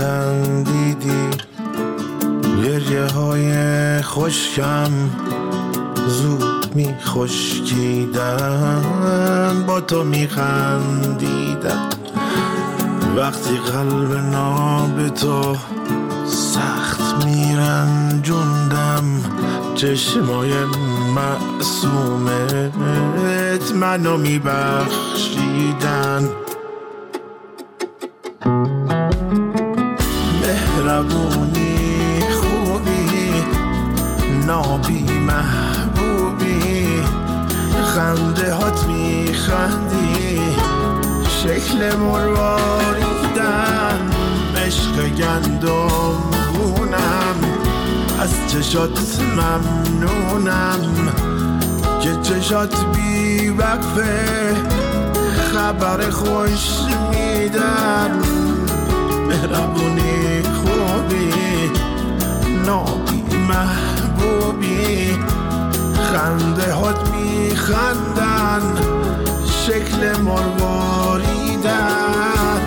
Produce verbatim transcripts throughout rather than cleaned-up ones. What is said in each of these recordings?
میخندیدی، گریه های خشکم زود میخشکیدن، با تو میخندیدم. وقتی قلب ناب تو سخت میرنجوندم، چشمای معصومت منو میبخشیدن. مهربونی، خوبی، نابی، محبوبی، خنده هات میخندی، شکل مرواریدن، عشق گندم گونم، از چشات ممنونم که چشات بی وقفه خبر خوش میدن. مهربونی، خوبی، نابی، محبوبی، خنده هات میخندن، شکل مرواریدن.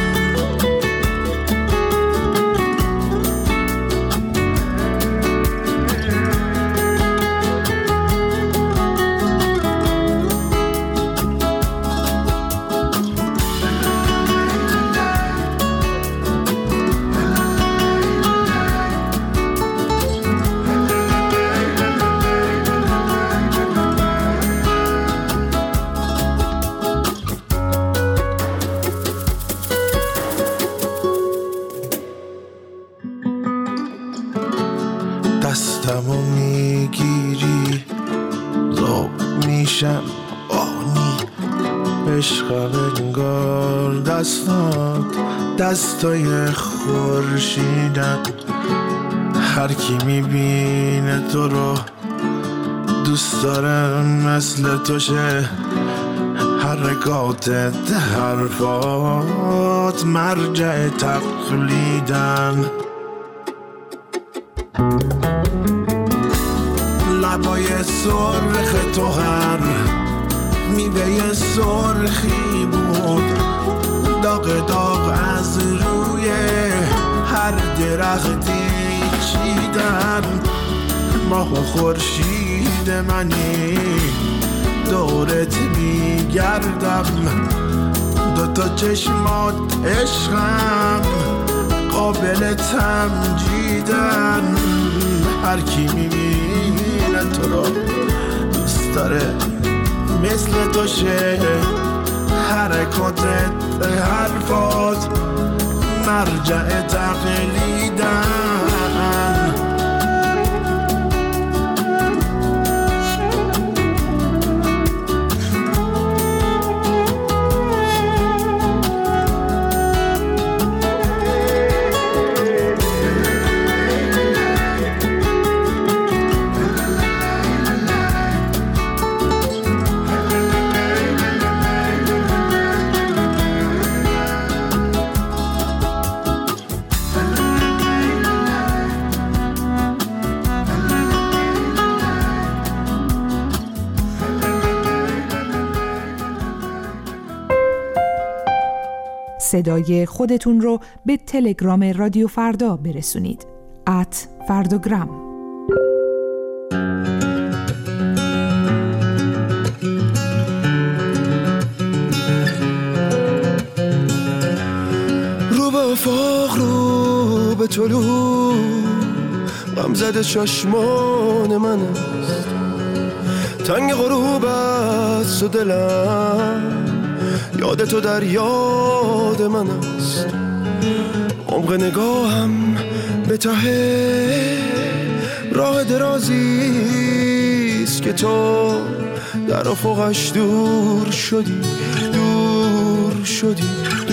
دستمو میگیری زاب میشم آنی، عشق انگار دستات دستای خورشیدن. هر کی میبینه تو رو دوست داره مثل تو شه، حرکاتت، حرفات مرجع تقلیدن. لبای سرخ تو هر میوه سرخی بود، داغ داغ از روی هر درختی چیدن. ماه و خورشید منی دورت میگردم، دوتا چشمات عشقم قابل تمجیدن. هر کی میبینه تو رو دوست داره مثل تو شه، حرکاتت، حرفات مرجع تقلیدن. صدای خودتون رو به تلگرام رادیو فردا برسونید. ات فرداگرام. رو به افاق، رو به طلوع، غم زده چشمان من است، تنگ غروب است و دلم یاد تو در یاد من است. عمق نگاهم به ته راه درازیست که تو در افقش دور شدی، دور شدی،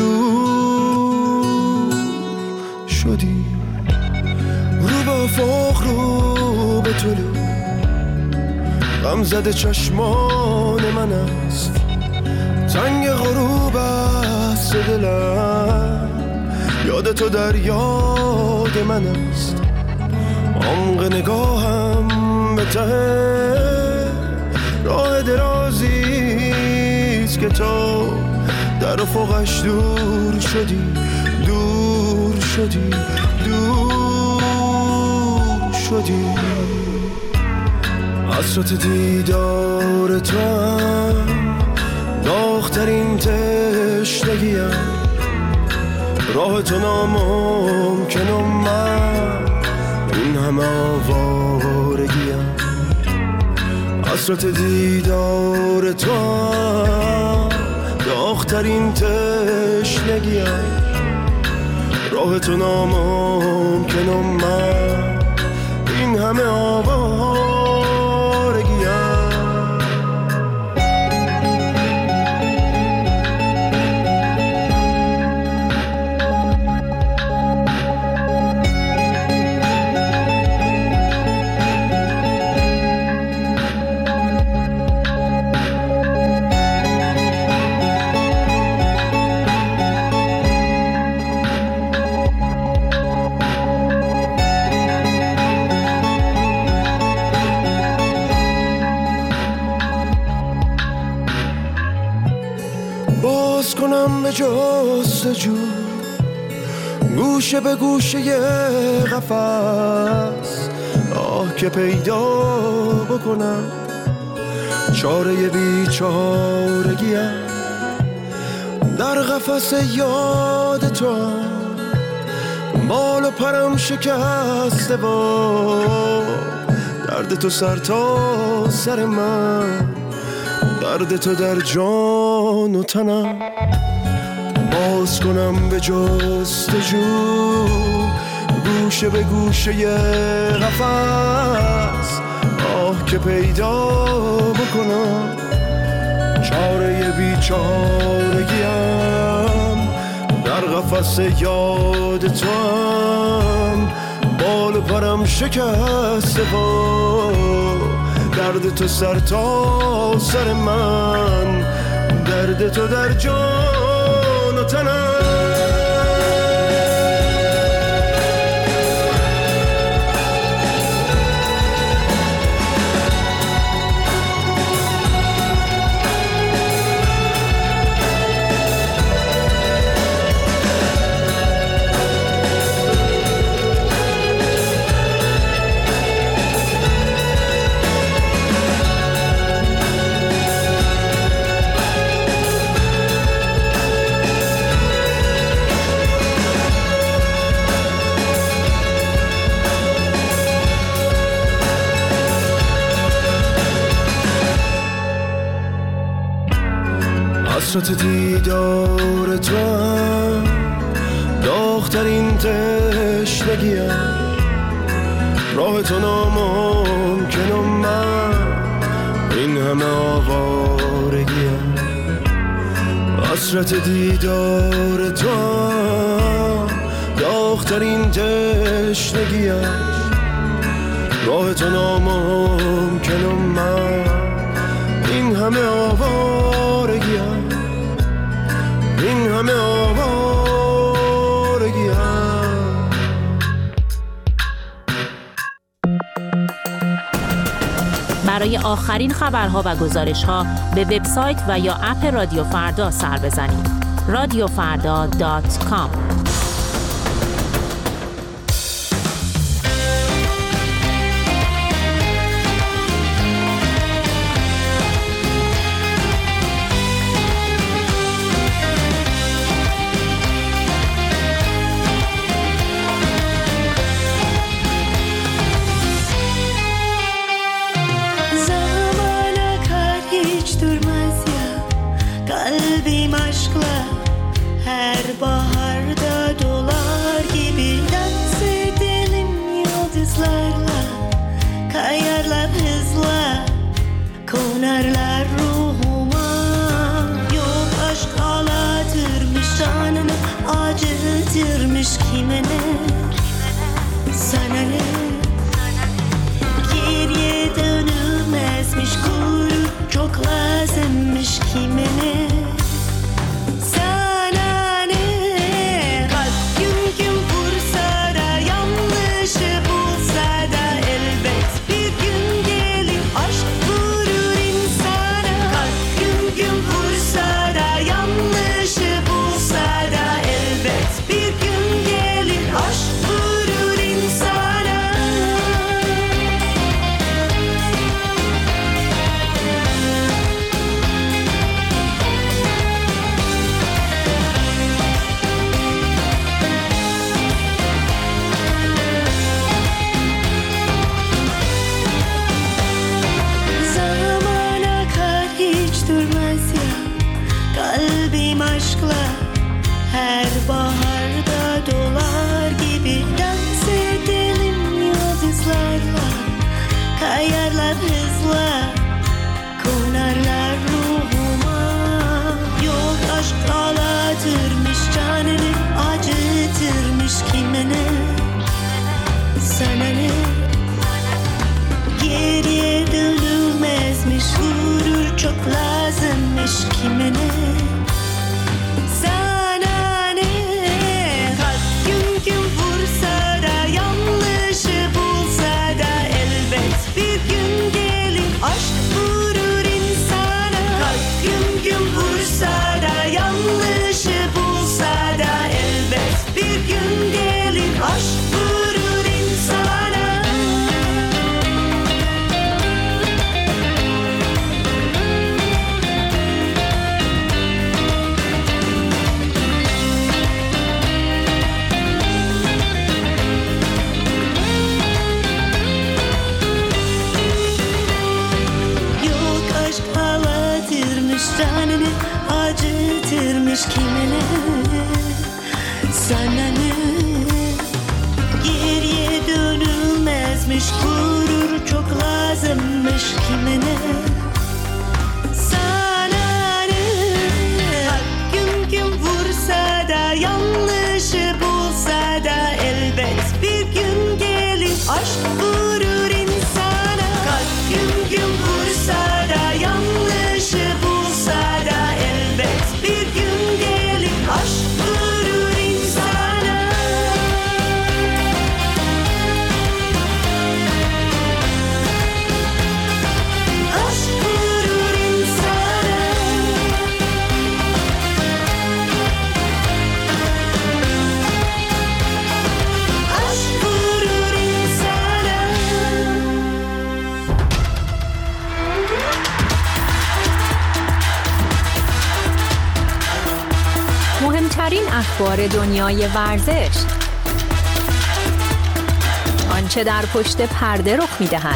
دور شدی. رو به افق، رو به طلوع، غم زده چشمان من است، تنگ غروب است دلم یاد تو در یاد من است. عمق نگاهم به ته راه درازیست که تو در افقش دور شدی، دور شدی، حسرت دیدار تو هم داغ‌ترین تشنگیم، راه تو ناممکنم، من این همه آوارگیم. حسرت دیدار تو هم داغ‌ترین تشنگیم، راه تو ناممکنم، من این همه آوارگیم. باز کنم به جستجو گوشه به گوشه قفس، آه که پیدا بکنم چاره بیچارگیم. در قفس یاد تو بال و پرم شکسته با درد تو سر تا سر من، درد تو در جان و تنم. باز کنم به جستجو گوشه به گوشه قفس، آه که پیدا بکنم چاره بیچارگیم. در قفس یاد تو هم بال و پرم شکسته با درد تو سر تا سر من، درد تو در جان و تنم. حسرت دیدار تو هم داغ‌ترین تشنگیم، راه تو ناممکنم، من این همه آوارگیم. حسرت دیدار تو هم داغ‌ترین تشنگیم، راه تو ناممکنم، من این همه آوارگیم، این همه آوارگیم. برای آخرین خبرها و گزارش‌ها به وبسایت و یا اپ رادیو فردا سر بزنید. رادیو فردا دات کام. Baharda dolar gibi dans edelim yıldızlarla, kayarlar hızla, konarlar ruhuma. Yok aşk ağlatırmış, canını acıtırmış kime ne, sana ne. Geriye dönülmezmiş, gurur çok lazımmış kime ne. baharda dolar gibi dans edelim yıldızlarla. Kayarlar hızla, konarlar ruhuma. Yok aşk ağlatırmış canını, acıtırmış kimine. Sana ne? Geriye dönülmezmiş, gurur çok lazımmış kimine. Sana ne? Kalp gün gün vursa da, yanlışı bulsa da, elbet bir gün gelir aşk vurur insana. Kalp gün gün vursa da, yanlışı bulsa da, elbet bir gün gelir aşk vurur insana. Canını acıtırmış kimine. Sana ne? Geriye dönülmezmiş, gurur çok lazımmış kimine. Sana ne? Gün gün vursa da, yanlışı bulsa da, elbet bir gün gelir aşk vurur insana. Kalp gün gün vursa da, yanlışı bulsa da, elbet bir gün gelir aşk vurur insana. Aşk vurur insana. Aşk vurur insana. مهمترین اخبار دنیای ورزش، آنچه در پشت پرده رخ می‌دهد،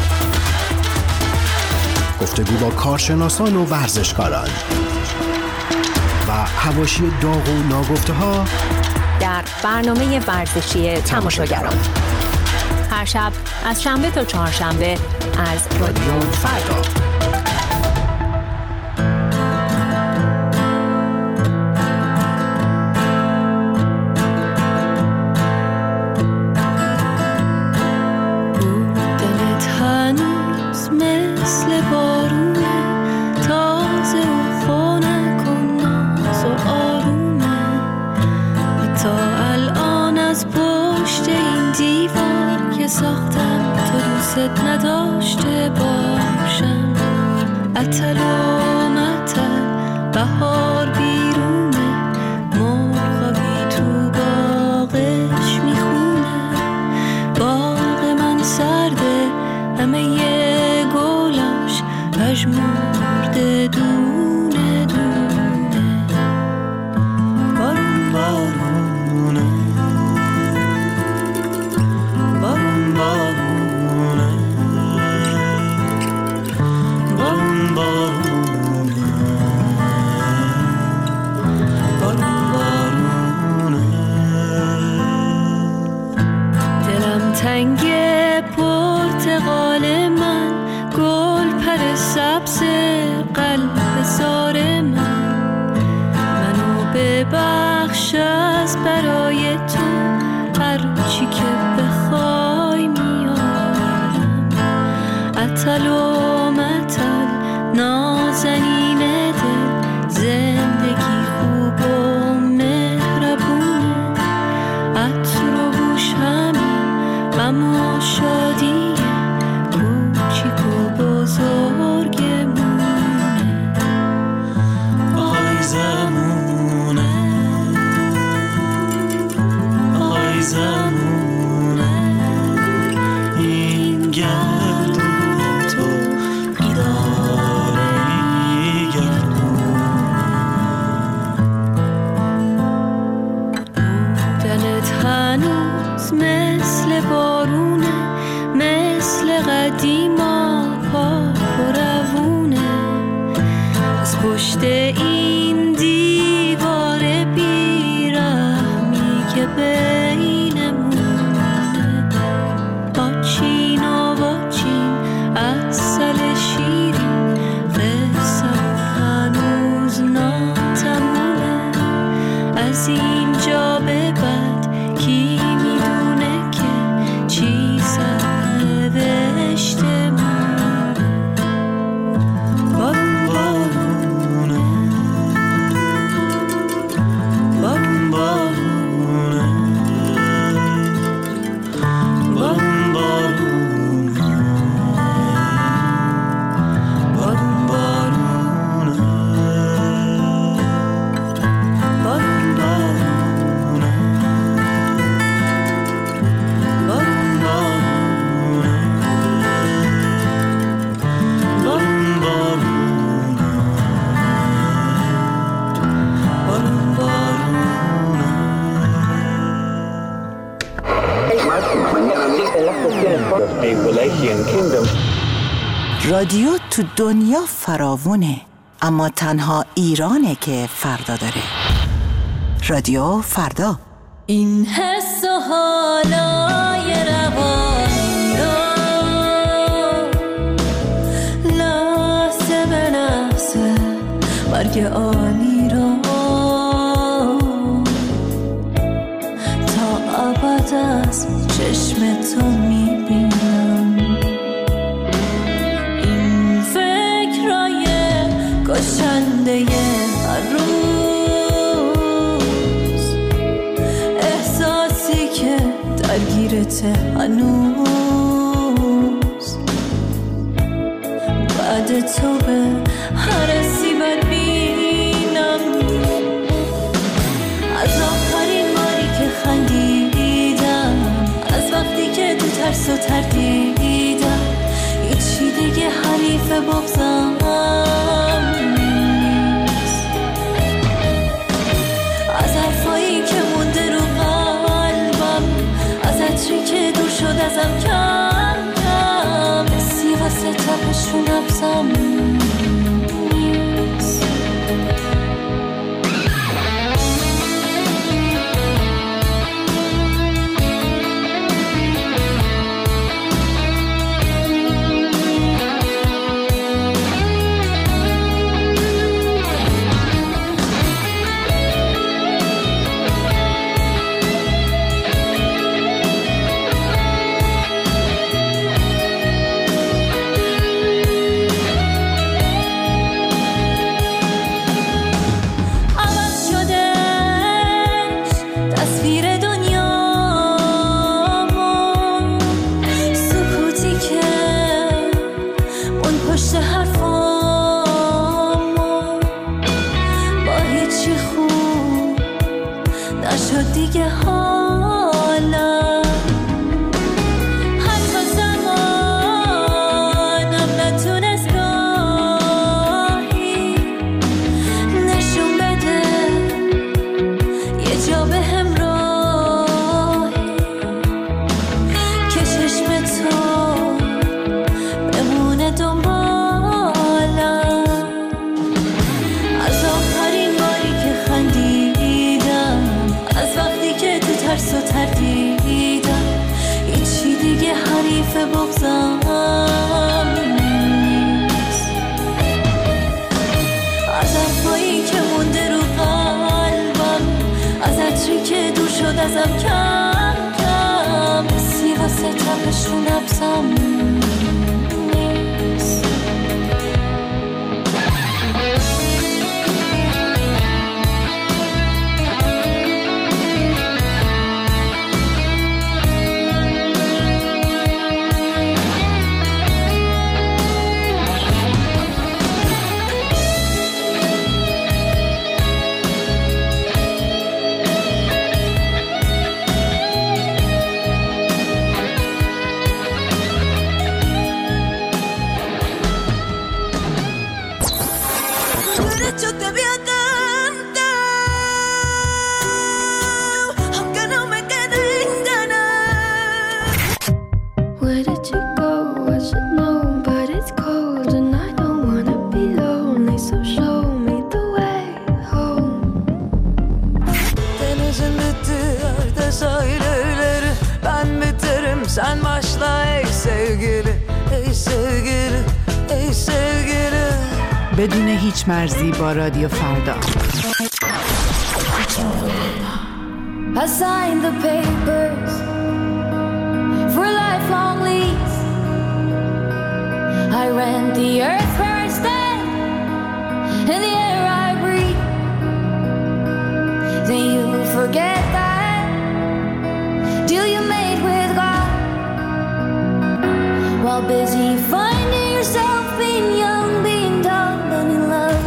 گفتگو با کارشناسان و ورزشکاران و حواشی داغ و ناگفته‌ها در برنامه ورزشی تماشاگران. هر شب از شنبه تا چهارشنبه از رادیو فردا. نداشته باشم اتل و متل بهار بیرونه مرغابی تو باغش میخونه باغ من سرده همه یه گلاش پژمرده دونه دونه بارون بارونه بارون بارونه تنگ پرتقال من گل پر سبز قلب زار من منو ببخش از برای تو هر چی که بخوای میارم اتل و متل نازنین دل زندگی خوب و مهربونه عطر و بوش همین غم و شادی کوچیک و بزرگمونه آی زمونه آی زمونه این گردون تو بیداره ای گردون بودنت هنوز مثل بارونه مثل قدیما پاک و روونه از پشت این دیوار بیرحم رادیو تو دنیا فراوونه، اما تنها ایرانه که فردا داره. رادیو فردا. این حس و حالای روانی را لحظه به لحظه مرگ آنی را تا ابد از چشم تو میبینم. این فکرای کشنده هر روز، احساسی که درگیرته هنوز، بعد تو به هر سیبت بینم. از آخرین باری که خندیدم، از وقتی که تو ترس و تردیدم، هیچی دیگه حریف بغضم نیست. از حرفایی که مونده رو قلبم، از عطری که دور شد ازم کم کم، سی واسه تپش رو نبزم نیست. بدون هیچ مرزی با رادیو فردا. I signed the papers for a lifelong lease. I rent the earth where I stand and the air I breathe. Then you forget that deal you made with God, while busy finding yourself being young, being dumb and in love.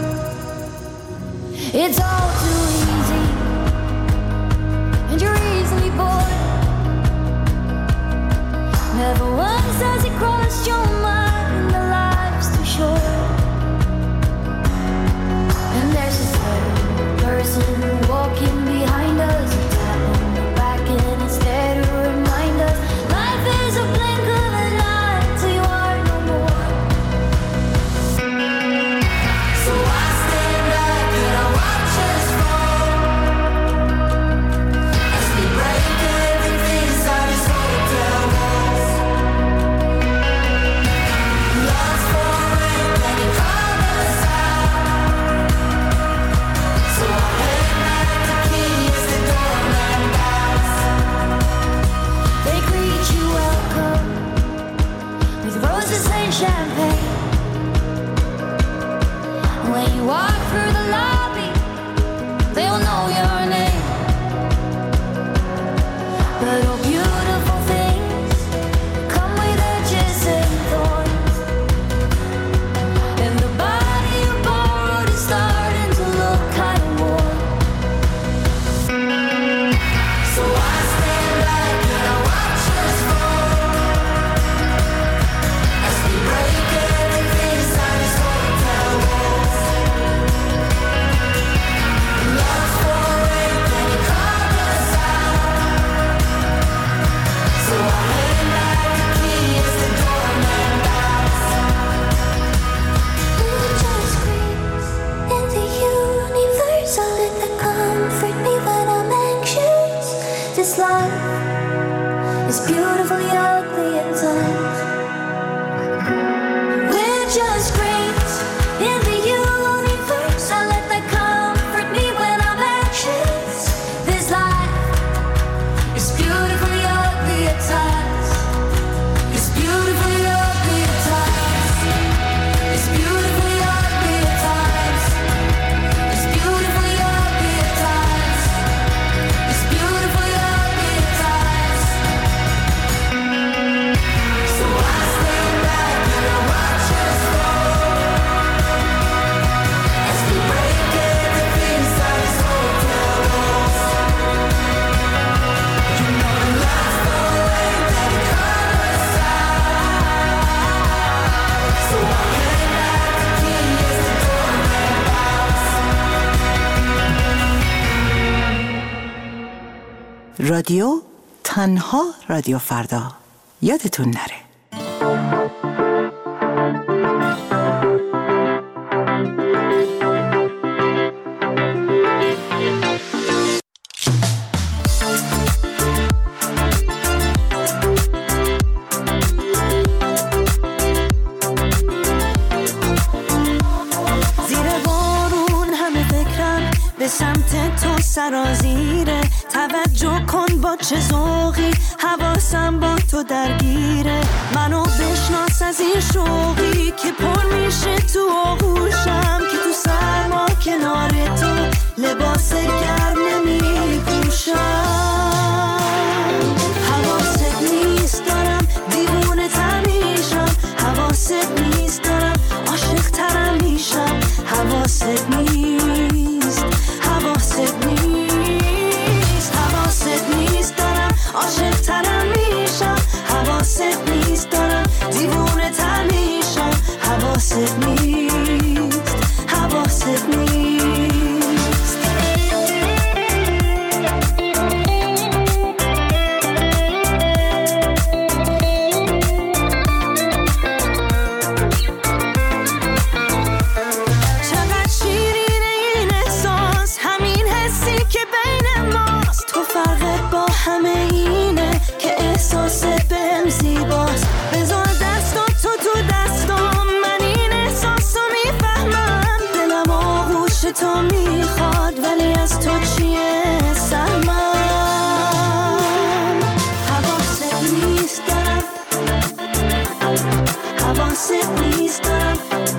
It's all too easy and you're easily bored. Never once has it crossed your mind that life's too short. And there's a third person walking behind us, tap on the back and it's there to remind It's beautifully ugly at times. We're just grains in the universe. I let that comfort me when I'm anxious. This life is beautifully ugly at times. It's beautifully ugly at times. It's beautifully ugly at times. It's beautifully ugly at times. It's beautifully ugly at times. So I stand back and watch us fall as we break everything inside this hotel walls. You know the lights don't wait, that it cut us out. So I came back the king as the doorman bows. رادیو تنها رادیو فردا. یادتون نره. زیر بارون همه فکرم به سمت تو سرازیره. توجه کن با چه ذوقی حواسم با تو درگیره. منو بشناس از این شوقی که پر میشه تو آغوشم، که تو سرما کنار تو لباس گرم نمیپوشم. حواست نیست دارم دیوونه تر میشم، حواست نیست دارم عاشق ترم میشم. حواست نیست، حواست نیست، حواست نیست دارم عاشق ترم میشم. حواست نیست دارم دیوونه تر میشم. حواست نیست، حواست نیست. چقدر شیرینه این احساس، همین حسی که بین ماست. تو فرقت با همه اینه که احساست بهم زیباست. بذار دستات تو تو دستام، من این احساسو میفهمم. دلم آغوش تو میخواد ولی از تو چیه سهمم. حواست نیست دارم، حواست نیست دارم،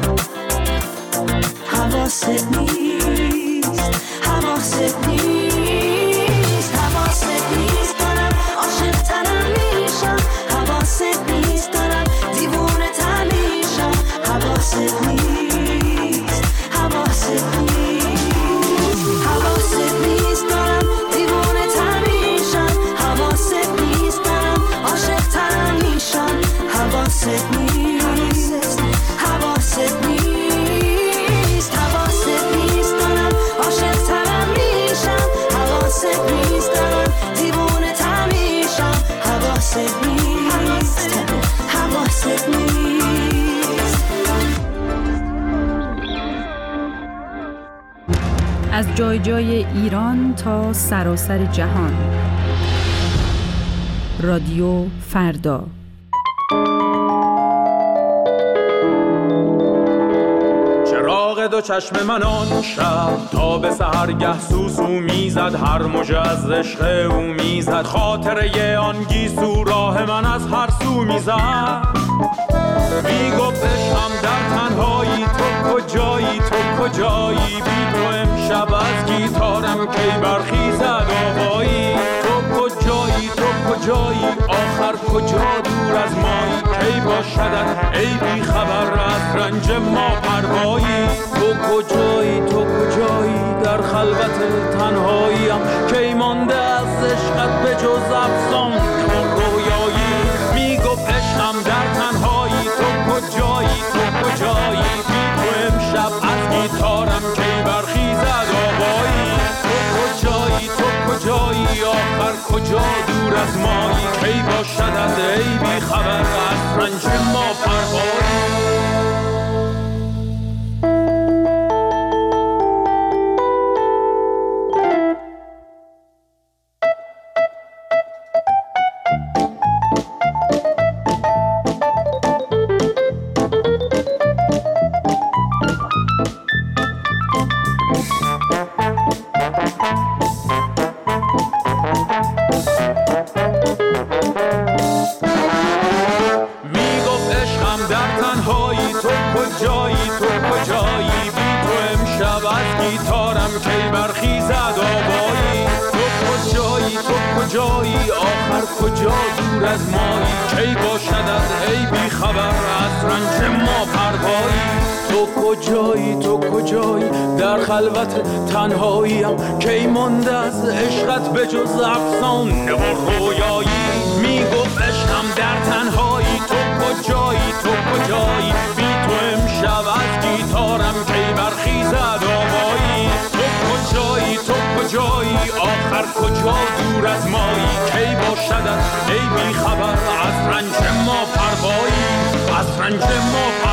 حواست نیست، حواست نیست، حواست نیست دارم عاشق ترم میشم. حواست نیست دارم دیوونه تر میشم. حواست نیست، حواست نیست، حواست نیست دارم دیوونه تر میشم. حواست نیست دارم عاشق ترم میشم. حواست نیست، حواست نیست، حواست نیست دارم عاشق ترم میشم. حواست نیست دارم دیوونه تر میشم. حواست نیست، حواست نیست. از جای جای ایران تا سراسر جهان. رادیو فردا. چراغ دو چشم من آن شب تا به سحرگه سوسو میزد، هر موجه از عشق او میزد. خاطره آن گیسو راه من از هر سو میزد. میگفت عشقم در تنهایی، تو کجایی، تو کجایی. بی تو امشب از گیتارم کی برخیزد آوایی. تو کجایی، تو کجایی، آخر کجا دور از مایی. کی باشدت ای بی خبر از رنج ما پروایی. تو کجایی، تو کجایی، در خلوت تنهاییم. کی مانده از عشقت به جز افسان تو رویایی. میگفت عشقم در تنهایی، تو کجایی، تو کجایی. بی تو امشب از گیتارم کی برخیزد آوایی. تو کجایی، تو کجایی، آخر کجا دور از مایی. کی باشدت ای بی خبر از رنج ما پروایی. برخیزد آوایی. تو کجایی تو کجایی آخر کجا دور از مایی، کی باشد از ای بی خبر از رنج ما پروایی. تو کجایی تو کجایی در خلوت تنهاییم، کی مانده از عشقت به جز افسانه و رویایی. میگفت عشقم در تنهایی، تو کجایی تو کجایی بی تو امشب از گیتارم کی برخیزد آوایی. تو کجایی تو کجایی آخر کجا دور از مایی، کی باشد ای بی خبر از رنج ما پروایی، از رنج ما